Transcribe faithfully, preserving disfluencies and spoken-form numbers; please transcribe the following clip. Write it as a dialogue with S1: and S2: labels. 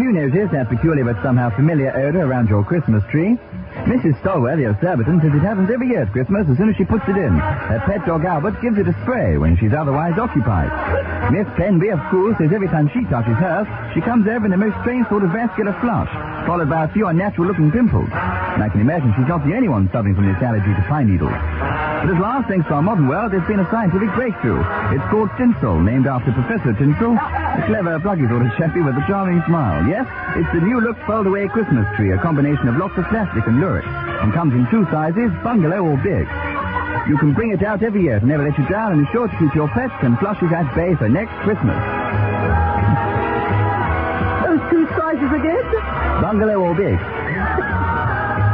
S1: you notice that peculiar but somehow familiar odor around your Christmas tree? Missus Stolworthy of Surbiton says it happens every year at Christmas as soon as she puts it in. Her pet dog Albert gives it a spray when she's otherwise occupied. Miss Penby of school says every time she touches hers, she comes over in a most strange sort of vascular flush, followed by a few unnatural-looking pimples. And I can imagine she's not the only one suffering from this allergy to pine needles. But at last, thanks to our modern world, there's been a scientific breakthrough. It's called Tinsel, named after Professor Tinsel, a clever, pluggy sort of chappie with a charming smile. Yes, it's the new-look fold-away Christmas tree, a combination of lots of plastic and lurid, and comes in two sizes, bungalow or big. You can bring it out every year to never let you down, and is sure to keep your pets and flushes at bay for next Christmas.
S2: Those two sizes again?
S1: Bungalow or big.